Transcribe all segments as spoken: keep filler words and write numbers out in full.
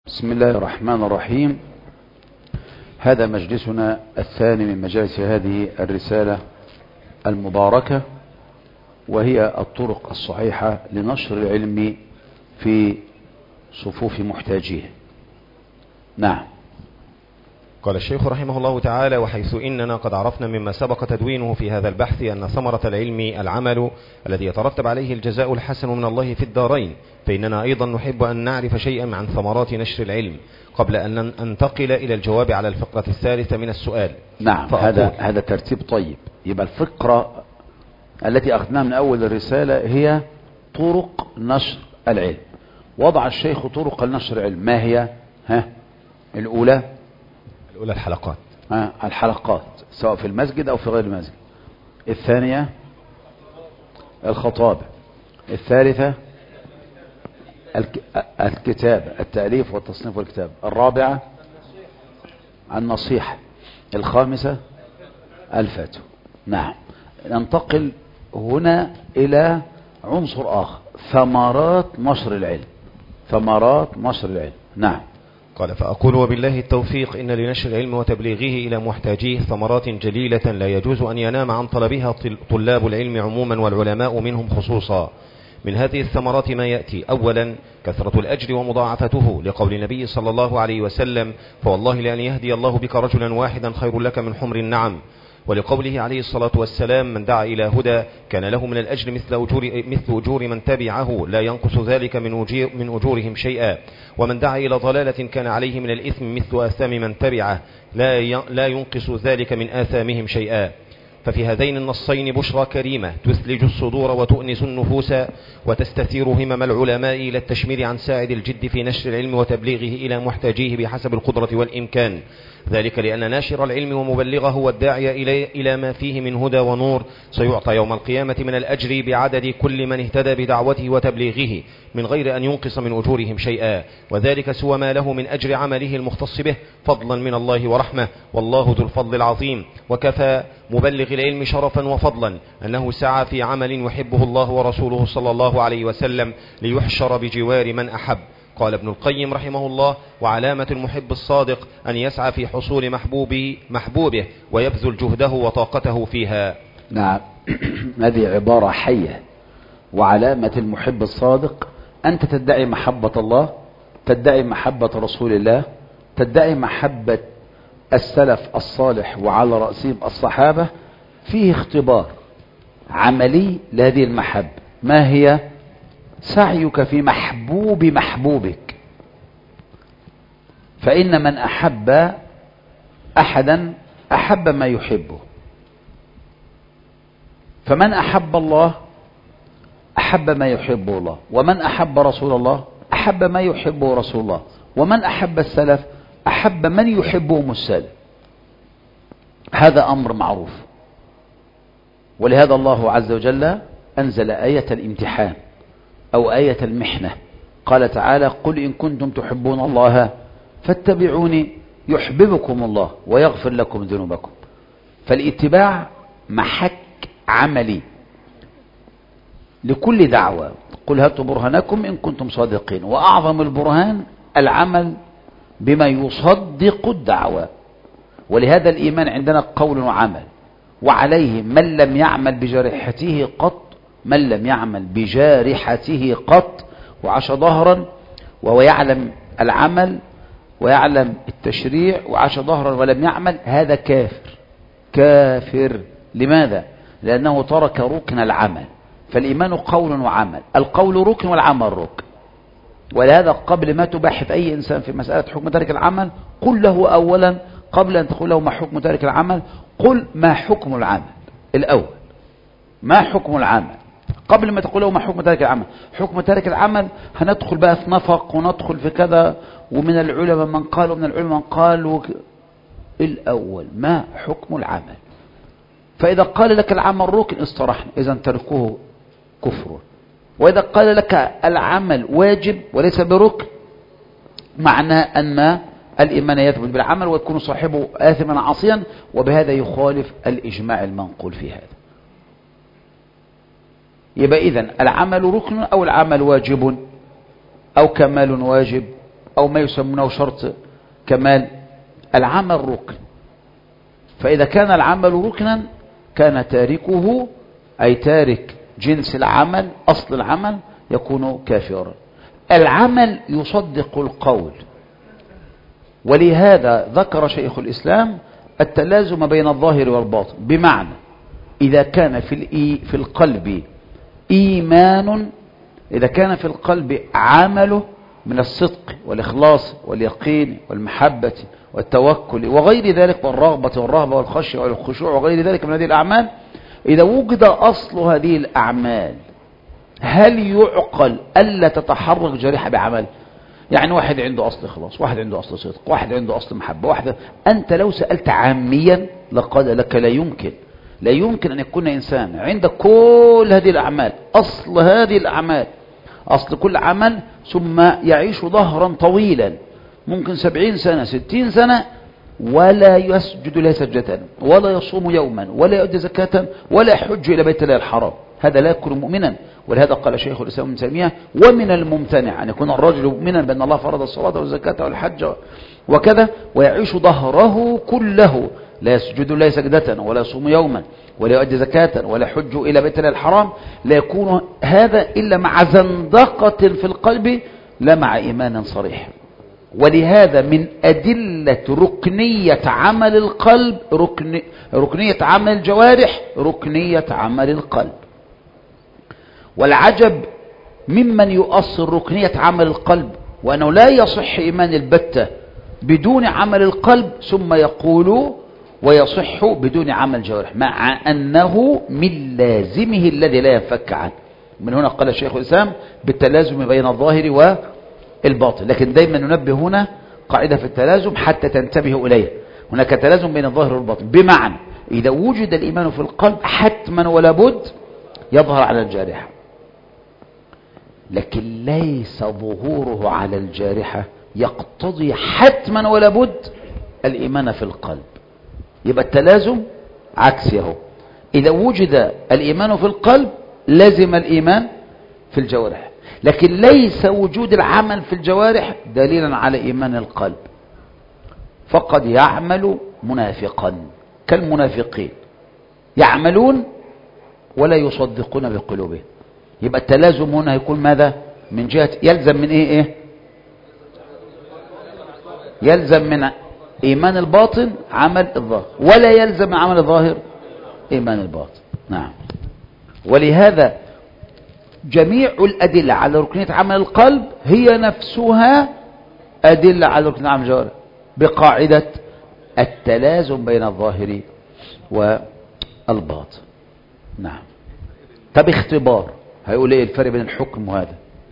بسم الله الرحمن الرحيم. هذا مجلسنا الثاني من مجالس هذه الرسالة المباركة، وهي الطرق الصحيحة لنشر العلم في صفوف محتاجيه. نعم. قال الشيخ رحمه الله تعالى: وحيث إننا قد عرفنا مما سبق تدوينه في هذا البحث أن ثمرة العلم العمل الذي يترتب عليه الجزاء الحسن من الله في الدارين، فإننا أيضا نحب أن نعرف شيئا عن ثمرات نشر العلم قبل أن ننتقل إلى الجواب على الفقرة الثالثة من السؤال. نعم، هذا هذا ترتيب طيب. يبقى الفقرة التي أخذناها من أول الرسالة هي طرق نشر العلم. وضع الشيخ طرق النشر العلم. ما هي؟ ها الأولى الأولى الحلقات ها الحلقات سواء في المسجد أو في غير المسجد. الثانية الخطابة. الثالثة الكتابة، التأليف والتصنيف والكتابة. الرابعة النصيحة. الخامسة الفتوى. نعم. ننتقل هنا إلى عنصر آخر، ثمرات نشر العلم. ثمرات نشر العلم. نعم. قال: فأقول وبالله التوفيق إن لنشر العلم وتبليغه إلى محتاجيه ثمرات جليلة لا يجوز أن ينام عن طلبها طلاب العلم عموما والعلماء منهم خصوصا. من هذه الثمرات ما يأتي: أولا كثرة الأجر ومضاعفته، لقول النبي صلى الله عليه وسلم: فوالله لأن يهدي الله بك رجلا واحدا خير لك من حمر النعم. ولقوله عليه الصلاة والسلام: من دعا إلى هدى كان له من الأجر مثل أجور, مثل أجور من تبعه لا ينقص ذلك من, من أجورهم شيئا، ومن دعا إلى ضلالة كان عليه من الإثم مثل آثام من تبعه لا لا ينقص ذلك من آثامهم شيئا. ففي هذين النصين بشرى كريمة تثلج الصدور وتؤنس النفوس وتستثير همم العلماء إلى التشمير عن ساعد الجد في نشر العلم وتبليغه إلى محتاجيه بحسب القدرة والإمكان. ذلك لأن ناشر العلم ومبلغه والداعي إلى, إلى ما فيه من هدى ونور سيعطى يوم القيامة من الأجر بعدد كل من اهتدى بدعوته وتبليغه من غير أن ينقص من أجورهم شيئا، وذلك سوى ما له من أجر عمله المختص به فضلا من الله ورحمة، والله ذو الفضل العظيم. وكفى مبلغ العلم شرفا وفضلا أنه سعى في عمل يحبه الله ورسوله صلى الله عليه وسلم ليحشر بجوار من أحب. قال ابن القيم رحمه الله: وعلامة المحب الصادق أن يسعى في حصول محبوبه, محبوبه ويبذل جهده وطاقته فيها. نعم. هذه عبارة حية. وعلامة المحب الصادق أنت تدعي محبة الله، تدعي محبة رسول الله، تدعي محبة السلف الصالح وعلى رأسهم الصحابة. فيه اختبار عملي لهذه المحبة. ما هي؟ سعيك في محبوب محبوبك. فإن من أحب أحدا أحب ما يحبه. فمن أحب الله أحب ما يحبه الله، ومن أحب رسول الله أحب ما يحبه رسول الله، ومن أحب السلف أحب من يحبهم السلف. هذا أمر معروف. ولهذا الله عز وجل أنزل آية الامتحان أو آية المحنة. قال تعالى: قل إن كنتم تحبون الله فاتبعوني يحببكم الله ويغفر لكم ذنوبكم. فالاتباع محك عملي لكل دعوة. قل هاتوا برهانكم إن كنتم صادقين. وأعظم البرهان العمل بما يصدق الدعوة. ولهذا الإيمان عندنا قول وعمل. وعليه من لم يعمل بجارحته قط من لم يعمل بجارحته قط وعاش ظهرا وهو يعلم العمل ويعلم التشريع وعاش ظهرا ولم يعمل، هذا كافر. كافر. لماذا؟ لأنه ترك ركن العمل. فالإيمان قول وعمل. القول ركن والعمل ركن. ولهذا قبل ما تباحث أي إنسان في مسألة حكم تارك العمل، قل له أولا قبل أن تقول له ما حكم تارك العمل، قل ما حكم العمل الأول. ما حكم العمل قبل ما تقول له ما حكم تارك العمل. حكم تارك العمل هندخل بقى في نفق وندخل في كذا، ومن العلماء من قال ومن العلماء من قال و... الأول ما حكم العمل. فإذا قال لك العمل ركن استرحنا، إذا تركوه كفر. وإذا قال لك العمل واجب وليس بركن، معناه أن الإيمان يثبت بالعمل ويكون صاحبه آثما عاصيا، وبهذا يخالف الإجماع المنقول في هذا. يبقى إذن العمل ركن أو العمل واجب أو كمال واجب أو ما يسمونه شرط كمال. العمل ركن، فإذا كان العمل ركنا كان تاركه أي تارك جنس العمل أصل العمل يكون كافرا. العمل يصدق القول، ولهذا ذكر شيخ الإسلام التلازم بين الظاهر والباطن، بمعنى إذا كان في في القلب إيمان، إذا كان في القلب عمله من الصدق والإخلاص واليقين والمحبة والتوكل وغير ذلك والرغبة والرهبة والخشية والخشوع وغير ذلك من هذه الأعمال، إذا وجد أصل هذه الأعمال هل يعقل ألا تتحرك جريحة بعمل؟ يعني واحد عنده أصل إخلاص، واحد عنده أصل صدق، واحد عنده أصل محبة، واحد أنت لو سألت عاميا لقال لك لا يمكن لا يمكن أن يكون إنسان عند كل هذه الأعمال أصل هذه الأعمال أصل كل عمل ثم يعيش ظهرا طويلا ممكن سبعين سنة ستين سنة ولا يسجد لا سجدة ولا يصوم يوما ولا يؤدي زكاة ولا يحج إلى بيت الله الحرام، هذا لا يكون مؤمنا. ولهذا قال شيخ الإسلام ابن تيمية ومن الممتنع أن يكون الرجل مؤمنا بأن الله فرض الصلاة والزكاة والحج وكذا ويعيش ظهره كله لا يسجد لا سجدة ولا يصوم يوما ولا يؤدي زكاة ولا يحج إلى بيت الله الحرام، لا يكون هذا إلا مع زندقة في القلب لا مع إيمان صريح. ولهذا من أدلة ركنية عمل القلب ركن ركنية عمل الجوارح ركنية عمل القلب. والعجب ممن يؤصل ركنية عمل القلب وأنه لا يصح إيمان البتة بدون عمل القلب ثم يقول ويصح بدون عمل الجوارح، مع أنه من لازمه الذي لا ينفك عنه. من هنا قال الشيخ الإسلام بالتلازم بين الظاهر والباطن. لكن دايما ننبه هنا قاعدة في التلازم حتى تنتبه إليه، هناك تلازم بين الظاهر والباطن، بمعنى إذا وجد الإيمان في القلب حتما ولا بد يظهر على الجارحة، لكن ليس ظهوره على الجارحة يقتضي حتما ولا بد الإيمان في القلب. يبقى التلازم عكسه، إذا وجد الإيمان في القلب لازم الإيمان في الجوارح، لكن ليس وجود العمل في الجوارح دليلا على إيمان القلب. فقد يعمل منافقا كالمنافقين يعملون ولا يصدقون بقلوبهم. يبقى التلازم هنا هيكون ماذا؟ من جهة يلزم من ايه ايه يلزم من ايمان الباطن عمل الظاهر، ولا يلزم من عمل الظاهر ايمان الباطن. نعم. ولهذا جميع الادله على ركنيه عمل القلب هي نفسها ادله على ركنيه عمل الجوارح بقاعده التلازم بين الظاهر والباطن. نعم. طب اختبار هيقول ايه الفرق بين الحكم وهذا؟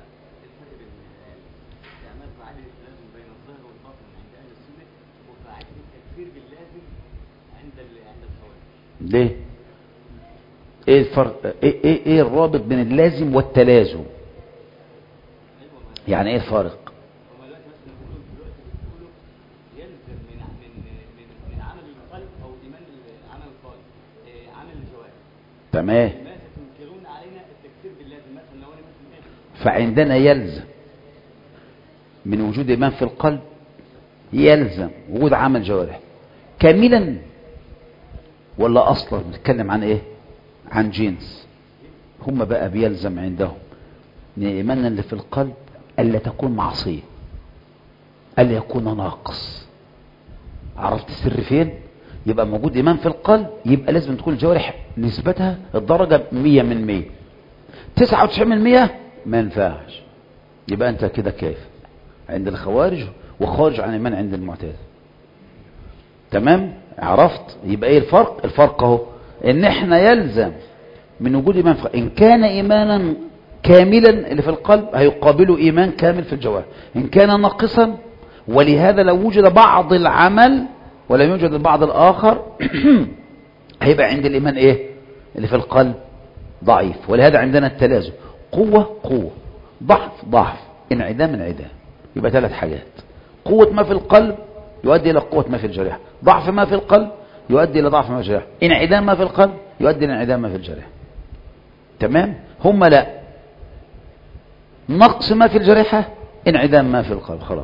ليه؟ ايه الفرق؟ ايه ايه ايه الرابط بين اللازم والتلازم؟ يعني ايه الفارق؟ تمام. فعندنا يلزم من وجود إيمان في القلب يلزم وجود عمل جوارح كاملا، ولا أصلا نتكلم عن إيه؟ عن جنس. هم بقى بيلزم عندهم من الإيمان اللي في القلب ألا تكون معصية، ألا يكون ناقص. عرفت السر فين؟ يبقى موجود إيمان في القلب يبقى لازم تكون الجوارح نسبتها الدرجة مية من مية، تسعة وتسعين من مية ما ينفعش. يبقى أنت كده كيف عند الخوارج وخارج عن الإيمان عند المعتزلة. تمام؟ عرفت؟ يبقى إيه الفرق؟ الفرق اهو إن إحنا يلزم من وجود إيمان في إن كان إيمانا كاملا اللي في القلب هيقابله إيمان كامل في الجوارح، إن كان ناقصا. ولهذا لو وجد بعض العمل ولم يوجد البعض الآخر هيبقى عند الإيمان إيه اللي في القلب ضعيف. ولهذا عندنا التلازم قوة قوة، ضعف ضعف، انعدام انعدام. يبقى ثلاث حاجات: قوة ما في القلب يؤدي إلى قوة ما في الجريحة، ضعف ما في القلب يؤدي إلى ضعف ما في الجريحة، انعدام ما في القلب يؤدي إلى انعدام ما في الجريحة. تمام؟ هم لا، نقص ما في الجريحة انعدام ما في القلب، خلاص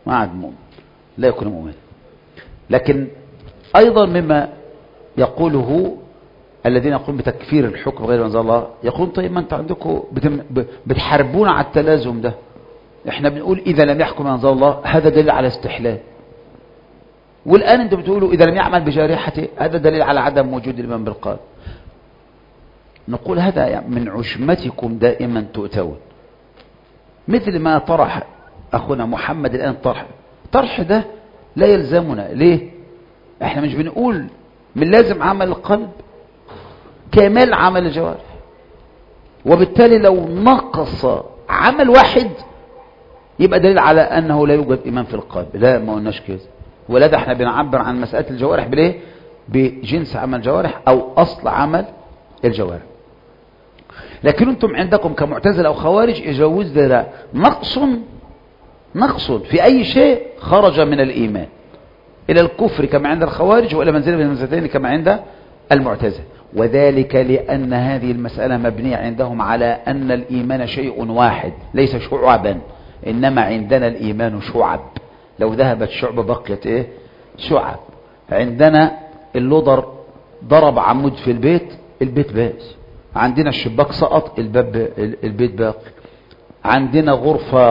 ما عاد مؤمن، لا يكون مؤمن. لكن أيضا مما يقوله الذين يقولون بتكفير الحكم غير أنزل الله، يقولون طيب ما أنت عندكم بتحاربون على التلازم ده، احنا بنقول إذا لم يحكم أنزل الله هذا دليل على استحلال، والآن أنتم بتقولوا إذا لم يعمل بجارحته هذا دليل على عدم وجود الإيمان بالقلب. نقول هذا من عشمتكم دائما تؤتون، مثل ما طرح أخونا محمد الآن طرح طرح ده لا يلزمنا. ليه؟ احنا مش بنقول من لازم عمل القلب كمال عمل الجوارح، وبالتالي لو نقص عمل واحد يبقى دليل على أنه لا يوجد إيمان في القلب. لا، ما قلناش كده، ولا ده احنا بنعبر عن مسألة الجوارح بالايه؟ بجنس عمل الجوارح أو أصل عمل الجوارح. لكن انتم عندكم كمعتزلة أو خوارج يجوز ده نقص نقص في أي شيء خرج من الإيمان إلى الكفر كما عند الخوارج، وإلى منزلة من المنزلتين كما عند المعتزلة، وذلك لأن هذه المسألة مبنية عندهم على أن الإيمان شيء واحد ليس شعبا، إنما عندنا الإيمان شعب، لو ذهبت شعبة بقيت إيه؟ شعب. عندنا اللودر ضرب عمود في البيت، البيت باس. عندنا الشباك سقط، الباب البيت باقي. عندنا غرفة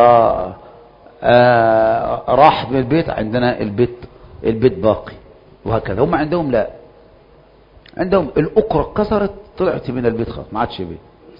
آه راح من البيت، عندنا البيت البيت باقي، وهكذا. هم عندهم لا، عندهم الأكرة كسرت طلعت من البيت خلاص ما عادش بيت.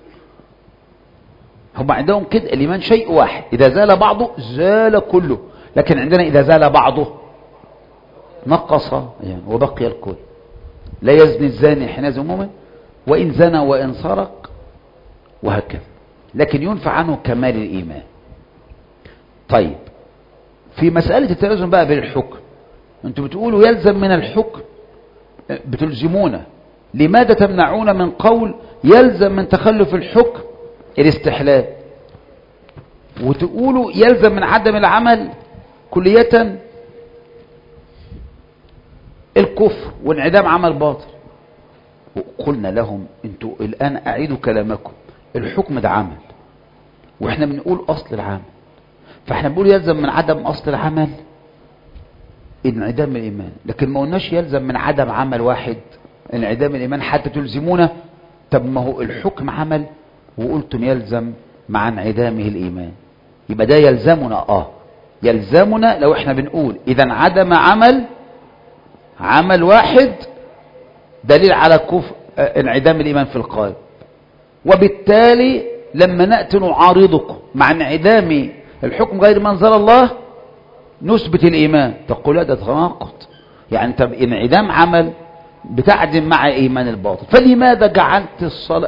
هم عندهم كده الإيمان شيء واحد، إذا زال بعضه زال كله، لكن عندنا إذا زال بعضه نقص يعني وبقي الكل. لا يزني الزاني حين يزني مؤمن وإن زنى وإن سرق، وهكذا، لكن ينفع عنه كمال الإيمان. طيب في مسألة التلازم بقى بالحكم، انتوا بتقولوا يلزم من الحكم، بتلزمونا، لماذا تمنعون من قول يلزم من تخلف الحكم الاستحلال، وتقولوا يلزم من عدم العمل كلية الكفر وانعدام عمل باطل؟ وقلنا لهم انتوا الآن أعيدوا كلامكم، الحكم ده عمل، واحنا بنقول أصل العمل، فاحنا بنقول يلزم من عدم أصل العمل انعدام الإيمان، لكن ما قلناش يلزم من عدم عمل واحد انعدام الإيمان حتى تلزمونا. طب ما هو الحكم عمل وقلتم يلزم مع انعدامه الإيمان، يبقى ده يلزمنا. اه يلزمنا لو احنا بنقول إذا انعدم عمل عمل واحد دليل على كفر انعدام الإيمان في القلب، وبالتالي لما نأتي نعارضكم مع انعدام الحكم غير ما أنزل الله نثبت الإيمان، تقول لا ده تناقض، يعني طب انعدام عمل بتعدم مع إيمان الباطل، فلماذا جعلت الصل...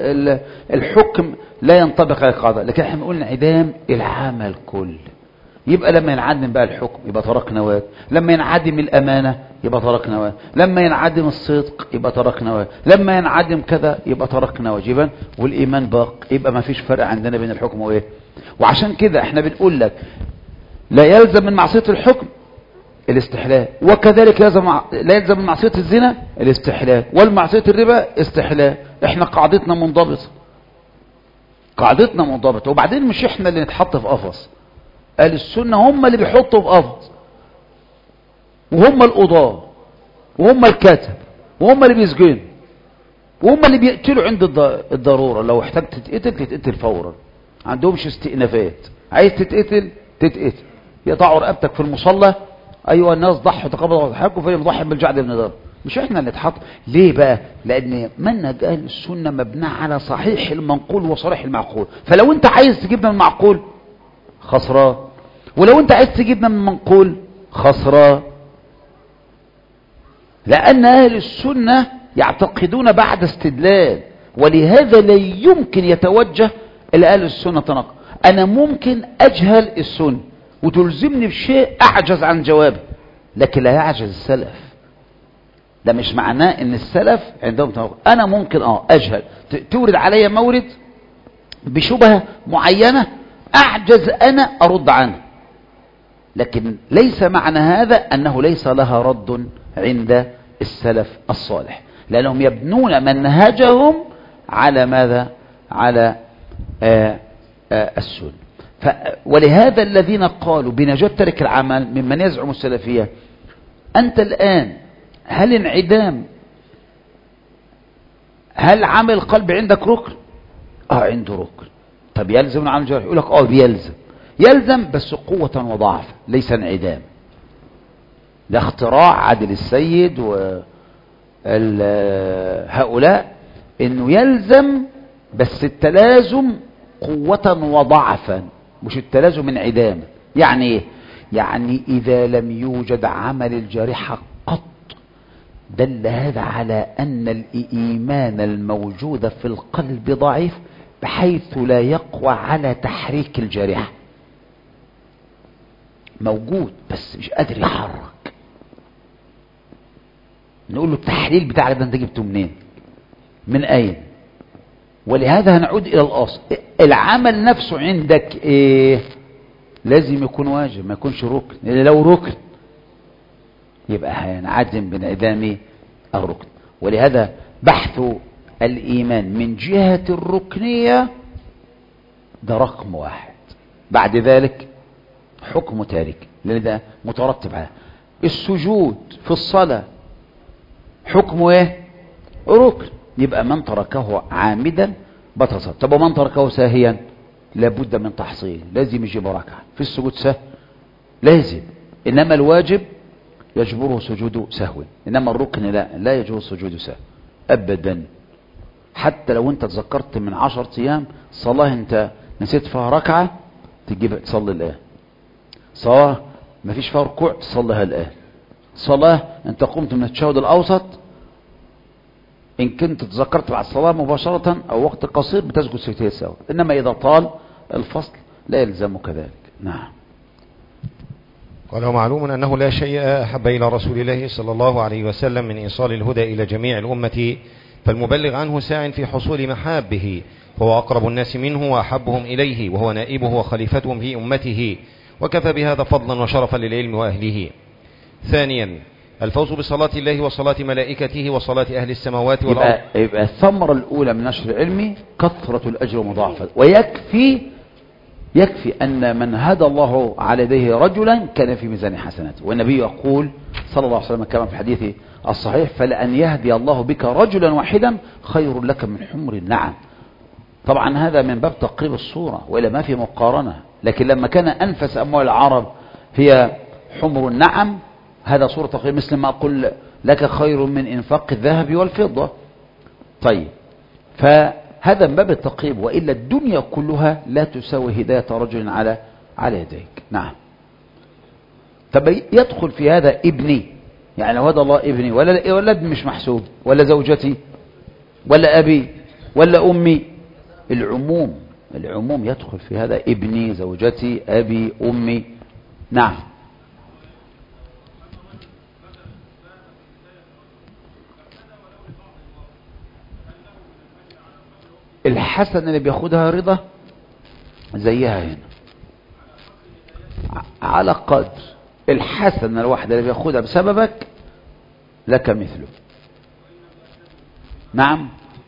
الحكم لا ينطبق على القضاء؟ لكن احنا بنقول انعدام العمل كل، يبقى لما ينعدم بقى الحكم يبقى تركنا واجب، لما ينعدم الأمانة يبقى تركنا واجب، لما ينعدم الصدق يبقى تركنا واجب، لما ينعدم كذا يبقى تركنا واجبا، والإيمان باق، يبقى ما فيش فرق عندنا بين الحكم وإيه. وعشان كده احنا بنقول لك لا يلزم من معصية الحكم الاستحلال، وكذلك يلزم لا يلزم من معصية الزنا الاستحلال، والمعصية الربا استحلال. احنا قاعدتنا منضبطة، قاعدتنا منضبطة، وبعدين مش احنا اللي نتحط في قفص، قال السنة هم اللي بيحطوا في قفص، وهم القضاة وهم الكاتب وهم اللي بيسجنوا وهم اللي بيقتلوا عند الضرورة، لو احتاجت تتقتل تتقتل فورا، عندهمش استئنافات، عايز تتقتل تتقتل، يضعوا رقبتك في المصلى، ايها الناس ضحوا تقبلوا ضحكوا فين ضحي بالجعد بن ضرب، مش احنا اللي اتحط. ليه بقى؟ لان منهج اهل السنة مبنى على صحيح المنقول وصريح المعقول، فلو انت عايز تجيبنا من المعقول خسران، ولو انت عايز تجيبنا من المنقول خسران، لان اهل السنة يعتقدون بعد استدلال، ولهذا لا يمكن يتوجه الى اهل السنة تناقض. انا ممكن اجهل السنة وتلزمني بشيء اعجز عن جوابه، لكن لا يعجز السلف، ده مش معناه ان السلف عندهم تناقض. انا ممكن اه اجهل، تورد علي مورد بشبهة معينة اعجز انا ارد عنه، لكن ليس معنى هذا انه ليس لها رد عند السلف الصالح، لانهم يبنون منهجهم على ماذا؟ على آآ آآ السنة. ف... ولهذا الذين قالوا بنجاة ترك العمل ممن يزعم السلفية، أنت الآن هل انعدام، هل عمل القلب عندك ركن؟ اه عنده ركن. طب يلزم من عمل الجوارح؟ يقول لك اه بيلزم، يلزم بس قوة وضعف ليس انعدام. ده اختراع عادل السيد وهؤلاء انه يلزم بس التلازم قوة وضعفا، مش التلازم انعداما. يعني ايه؟ يعني اذا لم يوجد عمل الجارحة قط دل هذا على ان الايمان الموجود في القلب ضعيف بحيث لا يقوى على تحريك الجارحة. موجود بس مش قادر يحرك. نقول له التحليل بتاعك ده انت جبته منين؟ من اين؟ ولهذا هنعود الى الاصل. العمل نفسه عندك ايه؟ لازم يكون واجب، ما يكونش ركن، لان لو ركن يبقى هينعدم بانعدام الركن. ولهذا بحث الايمان من جهة الركنية ده رقم واحد، بعد ذلك حكم تارك، لان ده مترتب على السجود في الصلاة حكمه ايه؟ ركن، يبقى من تركه عامدا بطل صلاته. طب ومن تركه ساهيا لابد من تحصيل، لازم يجيب ركعة. في السجود سهو لازم، انما الواجب يجبره سجود سهو، انما الركن لا لا يجوز سجود سهو ابدا. حتى لو انت تذكرت من عشر ايام صلاة انت نسيت فيها ركعة تجيب تصلي الان. صلاة ما فيش فيها ركوع تصليها الان. صلاة انت قمت من التشهد الاوسط ان كنت تذكرت بعد الصلاة مباشرة او وقت قصير بتسجد سجدتين سوا، انما اذا طال الفصل لا يلزمك ذلك. نعم. قال ومعلوم أنه لا شيء أحب إلى رسول الله صلى الله عليه وسلم من إيصال الهدى إلى جميع الأمة، فالمبلغ عنه ساع في حصول محابه، فهو أقرب الناس منه وأحبهم إليه، وهو نائبه وخليفتهم في أمته، وكفى بهذا فضلا وشرفا للعلم وأهله. ثانيا الفوز بصلاة الله وصلاة ملائكته وصلاة أهل السماوات والأرض. يبقى, يبقى الثمرة الأولى من نشر العلم كثرة الأجر ومضاعفة، ويكفي يكفي أن من هدى الله على يديه رجلا كان في ميزان حسناته. والنبي يقول صلى الله عليه وسلم كما في الحديث الصحيح: فلأن يهدي الله بك رجلا واحدا خير لك من حمر النعم. طبعا هذا من باب تقريب الصورة وإلا ما في مقارنة، لكن لما كان أنفس أموال العرب هي حمر النعم هذا صورة تقريب، مثل ما أقول لك خير من إنفاق الذهب والفضة. طيب فهذا من باب التقريب، وإلا الدنيا كلها لا تساوي هداية رجل على على يديك. نعم. طب يدخل في هذا ابني، يعني لو هدى الله ابني ولا ولا ابن مش محسوب، ولا زوجتي ولا أبي ولا أمي، العموم العموم يدخل في هذا، ابني زوجتي أبي أمي. نعم. الحسنة اللي بياخدها رضا زيها هنا على قدر الحسنة الواحدة اللي بياخدها بسببك لك مثله. نعم.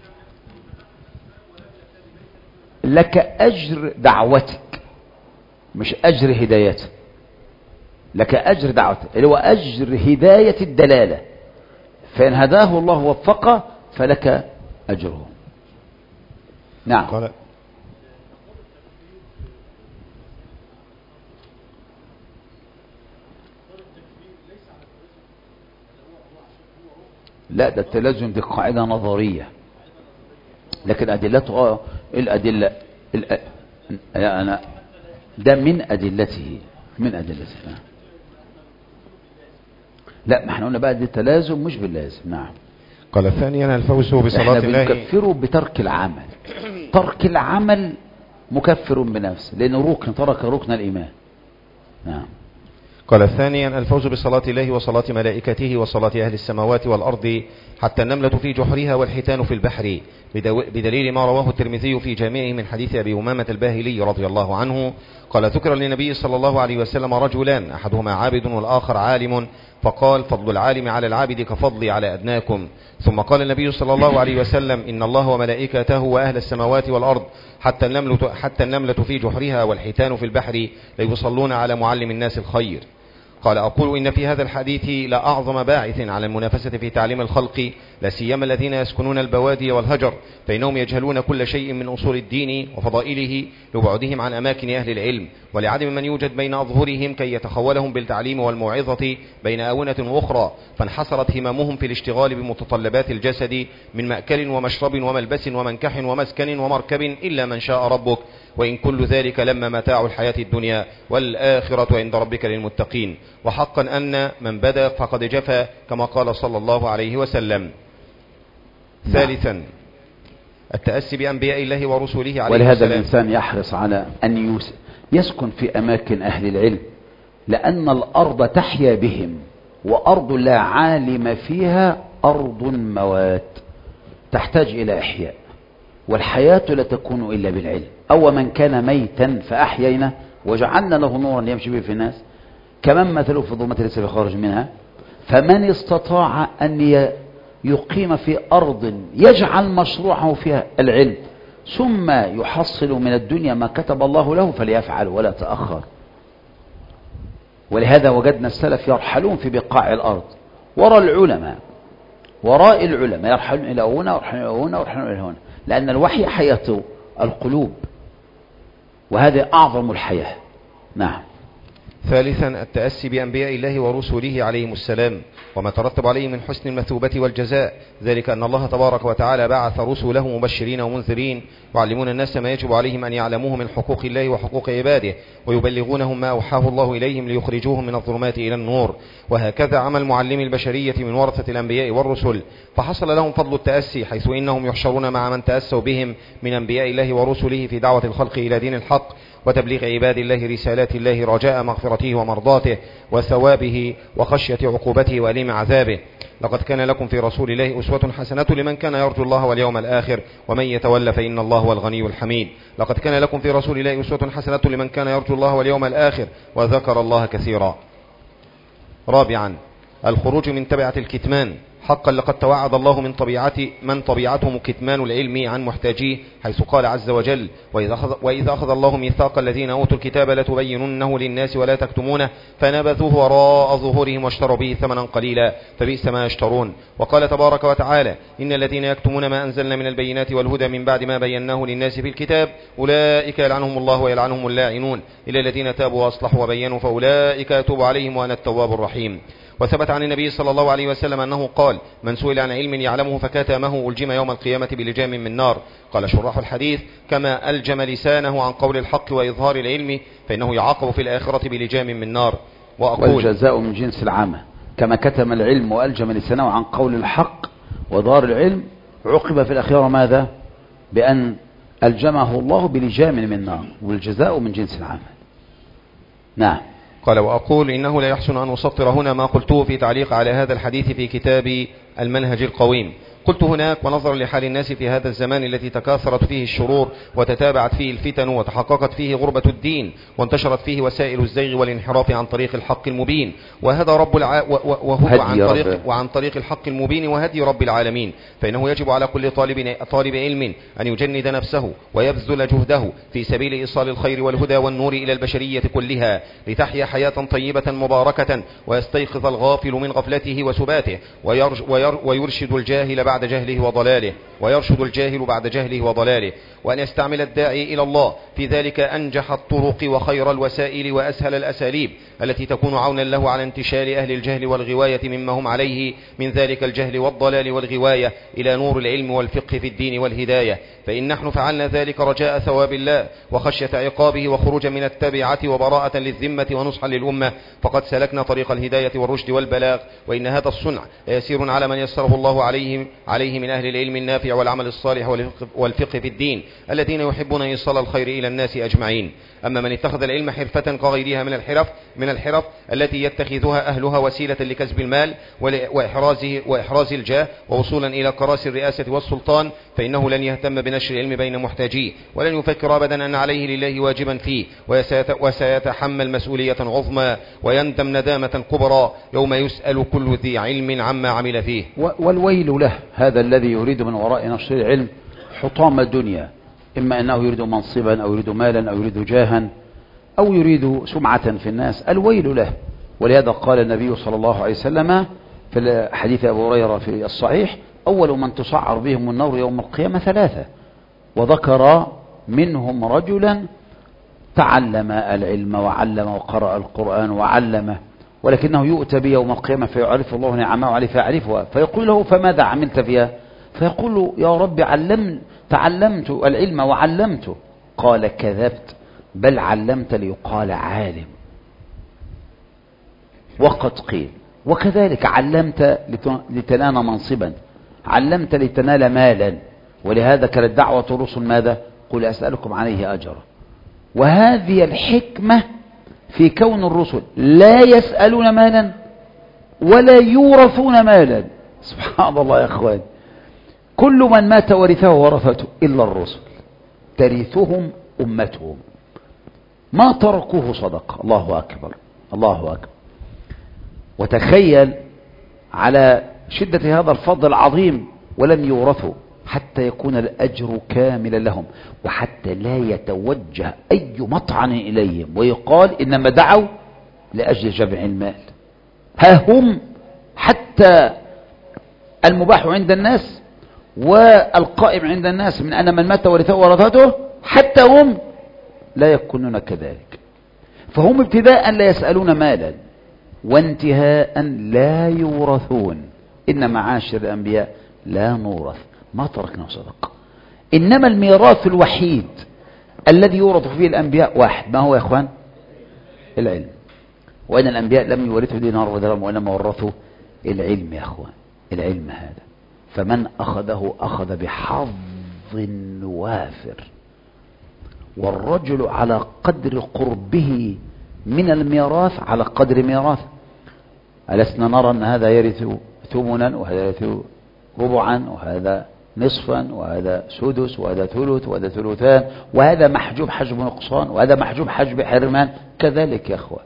لك أجر دعوتك مش أجر هدايتك، لك أجر دعوتك اللي هو أجر هداية الدلالة، فإن هداه الله ووفقه فلك أجره. نعم. قال لا، ده التلازم دي قاعدة نظرية، لكن أدلته اه الأدلة الأ... أنا ده من أدلته من أدلته. لا، ما احنا قلنا بقى دي تلازم مش باللازم. نعم. قال ثانيا الفوز بصلاة الله. احنا بنكفره بترك العمل. ترك العمل مكفر بنفسه لأنه ركن، ترك ركن الإيمان. نعم. قال ثانيا الفوز بصلاة الله وصلاة ملائكته وصلاة أهل السماوات والأرض، حتى النملة في جحرها والحيتان في البحر، بدليل ما رواه الترمذي في جامعه من حديث أبي أمامة الباهلي رضي الله عنه قال: ذكر للنبي صلى الله عليه وسلم رجلان، أحدهما عابد والآخر عالم، فقال فضل العالم على العابد كفضلي على أدناكم. ثم قال النبي صلى الله عليه وسلم إن الله وملائكته وأهل السماوات والأرض حتى النملة, حتى النملة في جحرها والحيتان في البحر ليصلون على معلم الناس الخير. قال أقول إن في هذا الحديث لأعظم باعث على المنافسة في تعليم الخلق، لا سيما الذين يسكنون البوادي والهجر، فإنهم يجهلون كل شيء من أصول الدين وفضائله لبعدهم عن أماكن أهل العلم، ولعدم من يوجد بين أظهرهم كي يتخولهم بالتعليم والموعظة بين آونة أخرى، فانحصرت هممهم في الاشتغال بمتطلبات الجسد من مأكل ومشرب وملبس ومنكح ومسكن ومركب إلا من شاء ربك، وإن كل ذلك لما متاع الحياة الدنيا، والآخرة عند ربك للمتقين، وحقا أن من بدأ فقد جفا كما قال صلى الله عليه وسلم. ثالثا التأسي بأنبياء الله ورسوله عليه السلام. ولهذا الإنسان يحرص على أن يسكن في أماكن أهل العلم، لأن الأرض تحيا بهم، وأرض لا عالم فيها أرض موات تحتاج إلى إحياء، والحياة لا تكون إلا بالعلم. أو من كان ميتا فأحيينا وجعلنا له نورا يمشي به في الناس كمن مثله في الظلمات ليس بخارج منها. فمن استطاع أن يقيم في أرض يجعل مشروعه فيها العلم ثم يحصل من الدنيا ما كتب الله له فليفعل ولا تأخر. ولهذا وجدنا السلف يرحلون في بقاع الأرض وراء العلماء، وراء العلماء يرحلون إلى هنا ويرحلون إلى هنا ويرحلون إلى هنا، لأن الوحي حياة القلوب، وهذا أعظم الحياة. نعم. ثالثا التأسي بأنبياء الله ورسوله عليهم السلام وما ترتب عليه من حسن المثوبة والجزاء، ذلك أن الله تبارك وتعالى بعث رسله مبشرين ومنذرين يعلمون الناس ما يجب عليهم أن يعلموه من حقوق الله وحقوق عباده، ويبلغونهم ما أوحاه الله إليهم ليخرجوهم من الظلمات إلى النور. وهكذا عمل معلم البشرية من ورثة الأنبياء والرسل، فحصل لهم فضل التأسي، حيث إنهم يحشرون مع من تأسوا بهم من أنبياء الله ورسله في دعوة الخلق إلى دين الحق وتبليغ عباد الله رسالات الله رجاء مغفرته ومرضاته وثوابه وخشية عقوبته وأليم عذابه. لقد كان لكم في رسول الله أسوة حسنة لمن كان يرجو الله واليوم الآخر ومن يتولى فإن الله هو الغني الحميد. لقد كان لكم في رسول الله أسوة حسنة لمن كان يرجو الله واليوم الآخر وذكر الله كثيرا. رابعا الخروج من تبعة الكتمان. حقا لقد توعد الله من طبيعة من طبيعتهم كتمان العلم عن محتاجيه، حيث قال عز وجل وإذا أخذ, وإذا أخذ الله ميثاق الذين أوتوا الكتاب لتبيننه للناس ولا تكتمونه فنبذوه وراء ظهورهم واشتروا به ثمنا قليلا فبئس ما يشترون. وقال تبارك وتعالى إن الذين يكتمون ما أنزلنا من البينات والهدى من بعد ما بيناه للناس في الكتاب أولئك يلعنهم الله ويلعنهم اللاعنون إلا الذين تابوا وأصلحوا وبينوا فأولئك يتوب عليهم وأنا التواب الرحيم. وثبت عن النبي صلى الله عليه وسلم أنه قال من سئل عن علم يعلمه فكتمه ألجم يوم القيامة بلجام من نار. قال شراح الحديث كما ألجم لسانه عن قول الحق وإظهار العلم فإنه يعاقب في الآخرة بلجام من نار. وأقول والجزاء من جنس العمل، كما كتم العلم وألجم لسانه عن قول الحق وإظهار العلم عوقب في الآخرة ماذا؟ بأن ألجمه الله بلجام من نار، والجزاء من جنس العمل. نعم. قال وأقول إنه لا يحسن أن أسطر هنا ما قلته في تعليق على هذا الحديث في كتاب المنهج القويم. قلت هناك ونظرا لحال الناس في هذا الزمان الذي تكاثرت فيه الشرور وتتابعت فيه الفتن وتحققت فيه غربة الدين وانتشرت فيه وسائل الزيغ والانحراف عن طريق الحق المبين وهذا رب الع... وهو عن طريق وعن طريق الحق المبين وهدي رب العالمين، فإنه يجب على كل طالب طالب علم أن يجند نفسه ويبذل جهده في سبيل إيصال الخير والهدى والنور إلى البشرية كلها لتحيا حياة طيبة مباركة ويستيقظ الغافل من غفلته وسباته ويرج... وير... ويرشد الجاهل بعد جهله وضلاله ويرشد الجاهل بعد جهله وضلاله، وأن يستعمل الداعي إلى الله في ذلك أنجح الطرق وخير الوسائل وأسهل الأساليب التي تكون عونا له على انتشال أهل الجهل والغواية مما هم عليه من ذلك الجهل والضلال والغواية إلى نور العلم والفقه في الدين والهداية. فإن نحن فعلنا ذلك رجاء ثواب الله وخشية عقابه وخروجا من التبعة وبراءة للذمة ونصحا للأمة فقد سلكنا طريق الهداية والرشد والبلاغ، وإن هذا الصنع يسير على من يسره الله عليه, عليه من أهل العلم النافع والعمل الصالح والفقه في الدين الذين يحبون إيصال الخير إلى الناس أجمعين. أما من اتخذ العلم حرفة كغيرها من الحرف من الحرف التي يتخذها أهلها وسيلة لكسب المال وإحراز وإحراز الجاه ووصولا إلى كراسي الرئاسة والسلطان فإنه لن يهتم بنشر العلم بين محتاجيه، ولن يفكر أبدا أن عليه لله واجبا فيه، وسيتحمل مسؤولية عظمى ويندم ندامة كبرى يوم يسأل كل ذي علم عما عمل فيه. والويل له هذا الذي يريد من وراء نشر العلم حطام الدنيا، إما أنه يريد منصبا أو يريد مالا أو يريد جاها أو يريد سمعة في الناس، الويل له. ولهذا قال النبي صلى الله عليه وسلم في حديث أبو هريرة في الصحيح: أول من تسعر بهم النار يوم القيامة ثلاثة، وذكر منهم رجلا تعلم العلم وعلم وقرأ القرآن وعلمه، ولكنه يؤتى به يوم القيامة فيعرف الله نعمه عليه فيعرفها، فيقول له: فماذا عملت فيها؟ فيقول: يا رب علم تعلمت العلم وعلمته. قال: كذبت، بل علمت ليقال عالم، وقد قيل. وكذلك علمت لتنال منصبا، علمت لتنال مالا، ولهذا كانت دعوة الرسل ماذا؟ قل أسألكم عليه أجرا. وهذه الحكمة في كون الرسل لا يسألون مالا ولا يورثون مالا. سبحان الله يا أخوان، كل من مات ورثه ورثته إلا الرسل، ترثهم أمتهم، ما تركوه صدقة. الله أكبر، الله أكبر. وتخيل على شدة هذا الفضل العظيم، ولم يورثوا حتى يكون الأجر كاملا لهم، وحتى لا يتوجه أي مطعن إليهم ويقال إنما دعوا لأجل جمع المال. ها هم حتى المباح عند الناس والقائم عند الناس من أن من مات ورثه ورثته، حتى هم لا يكونون كذلك. فهم ابتداء لا يسألون مالا، وانتهاء لا يورثون. إن معاشر الأنبياء لا نورث، ما تركنا صدقة. إنما الميراث الوحيد الذي يورث فيه الأنبياء واحد، ما هو يا أخوان؟ العلم. وإن الأنبياء لم يورثوا دينار ودرهم، وإنما ورثوا العلم يا أخوان، العلم هذا. فمن أخذه أخذ بحظ وافر. والرجل على قدر قربه من الميراث على قدر ميراث. ألسنا نرى أن هذا يرث ثمنا وهذا يرث ربعا وهذا نصفا وهذا سدس وهذا ثلث وهذا ثلثان، وهذا محجوب حجب نقصان وهذا محجوب حجب حرمان. كذلك يا أخوان،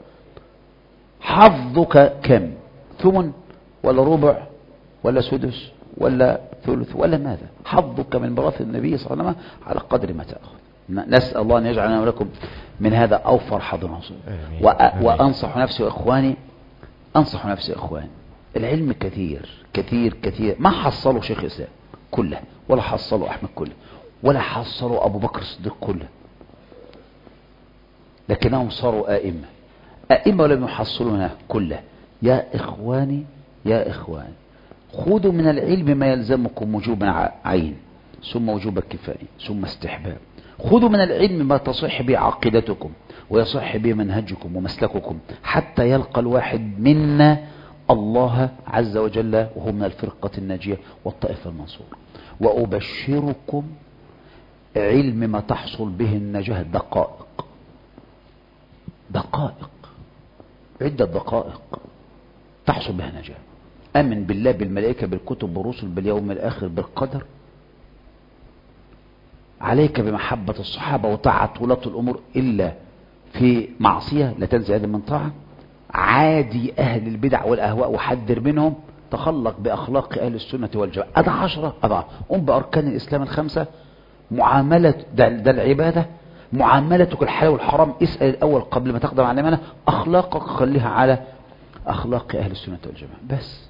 حظك كم؟ ثمن ولا ربع ولا سدس ولا ثلث ولا ماذا؟ حظك من ميراث النبي صلى الله عليه وسلم على قدر ما تأخذ. نسأل الله أن يجعلنا ولكم من هذا أوفر حظ نصيب. وأنصح نفسي وإخواني، أنصح نفسي إخواني، العلم كثير كثير كثير. ما حصلوا شيخ الإسلام كله، ولا حصلوا أحمد كله، ولا حصلوا أبو بكر الصديق كله، لكنهم صاروا آئمة آئمة ولم يحصلونها كله. يا إخواني يا إخواني، خذوا من العلم ما يلزمكم وجوبا عين، ثم وجوبا كفاية، ثم استحباب. خذوا من العلم ما تصح به عقيدتكم ويصح به منهجكم ومسلككم، حتى يلقى الواحد منا الله عز وجل وهو من الفرقة الناجية والطائفة المنصورة. وأبشركم علم ما تحصل به النجاة دقائق دقائق عدة دقائق تحصل بها نجاة. أمن بالله، بالملائكة، بالكتب، بالرسل، باليوم الآخر، بالقدر. عليك بمحبة الصحابة وطاعة ولاة الأمور، إلا في معصية لا تنزع هذا من طاعة. عادي أهل البدع والأهواء وحذر منهم. تخلق بأخلاق أهل السنة والجماعة. أضع عشرة أضع قم بأركان الإسلام الخمسة. معاملة ده, ده العبادة، معاملتك الحلال والحرام. اسأل الأول قبل ما تقدم على الإيمان. أخلاقك خليها على أخلاق أهل السنة والجماعة بس.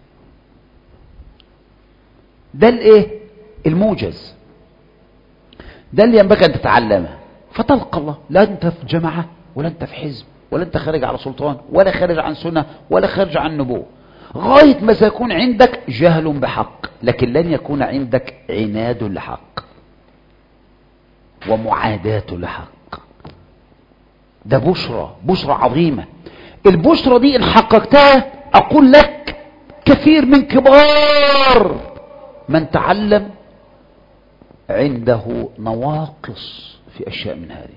ده الإيه؟ الموجز، ده اللي ينبغي أن تتعلمه فتلقى الله. لا أنت في جماعة ولا أنت في حزب ولا أنت خارج على سلطان ولا خارج عن سنة ولا خارج عن نبوة، غاية ما سيكون عندك جهل بحق، لكن لن يكون عندك عناد لحق ومعاداة لحق. ده بشرى، بشرى عظيمة. البشرى دي إن حققتها أقول لك كثير من كبار من تعلم عنده نواقص في أشياء من هذه.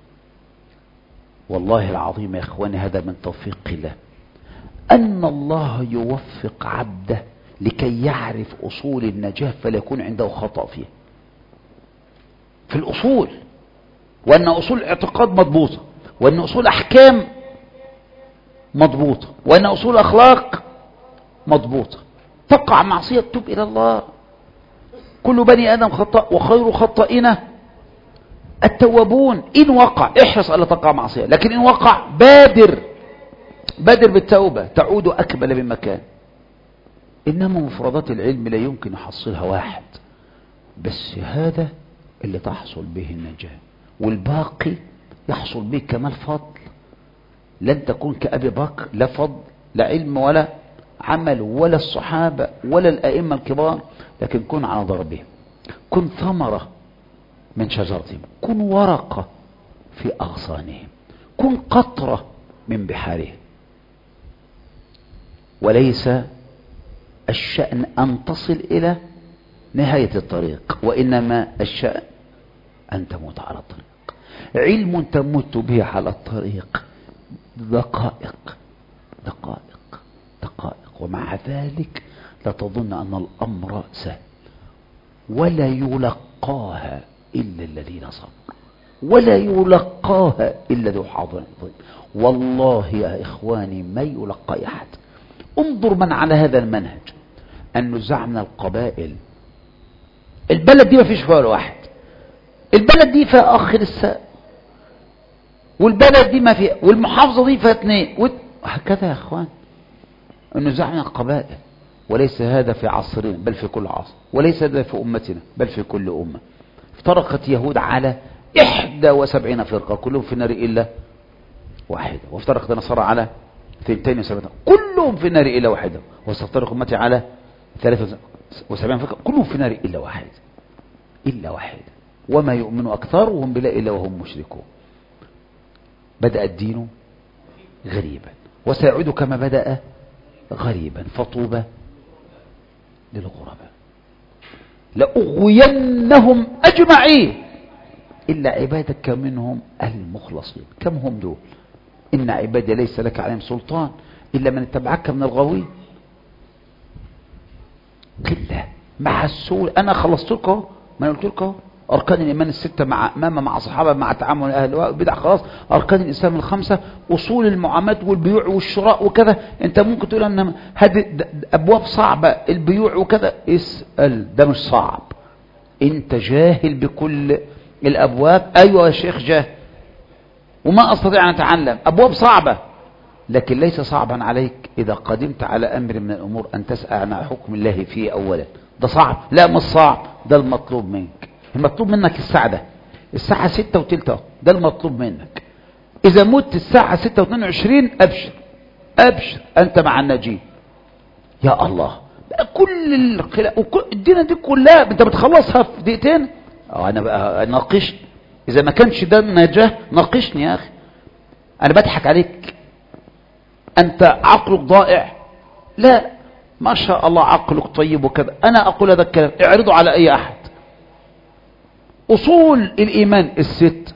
والله العظيم يا إخواني، هذا من توفيق الله، أن الله يوفق عبده لكي يعرف أصول النجاة فلا يكون عنده خطأ فيها. في الأصول، وأن أصول الاعتقاد مضبوطة، وأن أصول أحكام مضبوطة، وأن أصول أخلاق مضبوطة. تقع معصية تب إلى الله. كل بني آدم خطأ وخير خطائنا التوابون. إن وقع احرص ألا تقع معصية، لكن إن وقع بادر بادر بالتوبة تعود أكمل من مكان. إنما مفردات العلم لا يمكن يحصلها واحد، بس هذا اللي تحصل به النجاة، والباقي يحصل به كمال فضل. لن تكون كأبي بكر، لا فضل لا علم ولا عمل ولا الصحابة ولا الأئمة الكبار، لكن كن على ضربهم، كن ثمرة من شجرتهم، كن ورقة في أغصانهم، كن قطرة من بحارهم. وليس الشأن أن تصل إلى نهاية الطريق، وإنما الشأن أن تموت على الطريق. علم تموت به على الطريق دقائق دقائق دقائق، ومع ذلك لا تظن أن الأمر سهل، ولا يلقاها إلا الذين صبروا، ولا يلقاها إلا ذو حظ عظيم. والله يا إخواني ما يلقى أحد. انظر من على هذا المنهج، أن نزع من القبائل. البلد دي ما فيش فيها واحد، البلد دي فيها أخ للسائل، والبلد دي ما فيها، والمحافظة دي فيها اثنين، وهكذا يا إخوان. أن نزع من القبائل، وليس هذا في عصرنا بل في كل عصر، وليس هذا في أمتنا بل في كل أمة. افترقت يهود على إحدى وسبعين فرقة كلهم في النار إلا واحدة، وافترقت النصارى على ثنتين وسبعين كلهم في النار إلا واحدة، وستفترق أمتي على ثلاثة وسبعين فرقة كلهم في النار إلا واحد إلا واحد. وما يؤمن أكثرهم بالله إلا وهم مشركون. بدأ الدين غريبا وسيعود كما بدأ غريبا، فطوبى للغرباء. لأغوينهم أجمعين إلا عبادك منهم المخلصين. كم هم دول؟ إن عبادي ليس لك عليهم سلطان إلا من اتبعك من الغاوين. قلة مع السول. أنا خلصت لكم، ما أنا قلت لكم أركان الإيمان الستة مع أمامة مع صحابة مع تعامل أهل البدع، خلاص. أركان الإسلام الخمسة، أصول المعاملات والبيوع والشراء وكذا. أنت ممكن تقول أن هذه أبواب صعبة، البيوع وكذا. اسأل، ده مش صعب. أنت جاهل بكل الأبواب. أيوة يا شيخ جاهل وما أستطيع أن أتعلم. أبواب صعبة، لكن ليس صعبا عليك إذا قدمت على أمر من الأمور أن تسأل عن حكم الله فيه أولا. ده صعب؟ لا مش صعب، ده المطلوب منك. المطلوب منك الساعة ده الساعة ستة وتلته، ده المطلوب منك. إذا مت الساعة ستة واثنين وعشرين أبشر أبشر، أنت مع الناجين. يا الله، كل الخلاف وكل الدنيا دي كلها أنت بتخلصها في دقيقتين. أو أنا بقى ناقشني، إذا ما كانش ده النجاة ناقشني يا أخي. أنا بضحك عليك، أنت عقلك ضائع. لا، ما شاء الله عقلك طيب وكذا. أنا أقول هذا الكلام اعرضه على أي أحد. أصول الإيمان الست،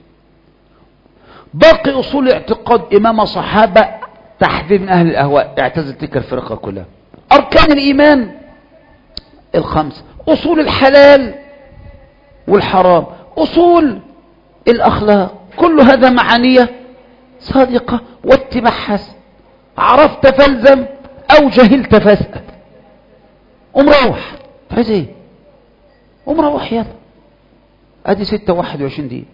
باقي أصول الاعتقاد إمام صحابة، تحذير من أهل الأهواء، اعتزل تلك الفرقة كلها. أركان الإيمان الخمس، أصول الحلال والحرام، أصول الأخلاق، كل هذا معانية صادقة واتباع حسن. عرفت فالزم أو جهلت فاسأل. ومروح عايز ايه؟ ومروح يلا، ادي ستة واحد وعشرين دقيقة.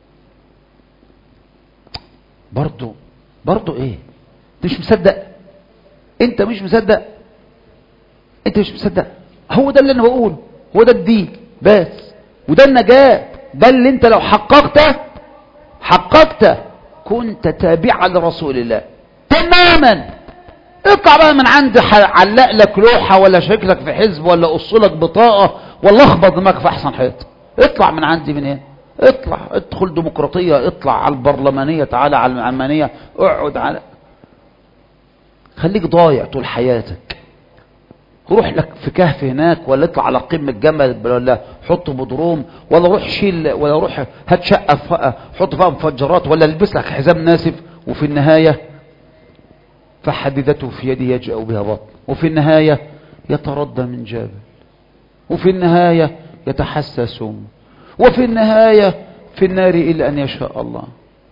برضو برضو ايه؟ انت مش مصدق؟ انت مش مصدق؟ انت مش مصدق؟ هو ده اللي انا بقوله، هو ده الدين بس، وده النجاة. ده اللي انت لو حققته حققته كنت تابعا لرسول الله تماما. اطلع بقى من عند علق لك لوحة ولا شارك لك في حزب ولا قص لك بطاقة ولا اخبط دماغك في احسن حيط. اطلع من عندي. من هنا اطلع، ادخل ديمقراطية، اطلع على البرلمانية، تعالى على العلمانية، اقعد على، خليك ضايع طول حياتك. روح لك في كهف هناك، ولا اطلع على قمة جبل، ولا حط بدروم، ولا روح شيل، ولا روح هات شقة حط فيها مفجرات، ولا البس لك حزام ناسف. وفي النهاية فحددته في يده يجأ بها بطن، وفي النهاية يتردى من جبل، وفي النهاية يتحسسهم، وفي النهاية في النار إلا أن يشاء الله.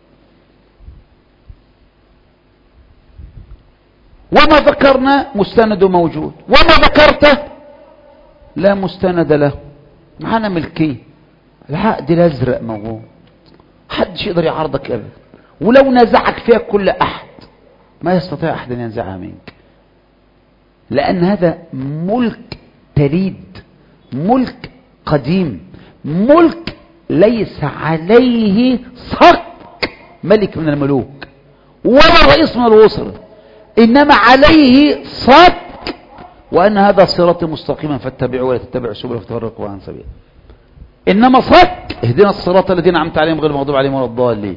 وما ذكرنا مستند موجود، وما ذكرته لا مستند له. معنا ملكية، العقد الأزرق موجود، حدش يقدر يعارضك أبدا، ولو نزعك فيها كل أحد ما يستطيع أحد أن ينزعها منك، لأن هذا ملك تليد، ملك قديم، ملك ليس عليه صك ملك من الملوك ولا رئيس من الوزراء، إنما عليه صك، وأن هذا صراطي مستقيما فاتبعوا ولا تتبعوا السبل فتفرقوا عن سبيله. إنما صك اهدنا الصراط الذين أنعمت عليهم غير المغضوب عليهم ولا الضالين.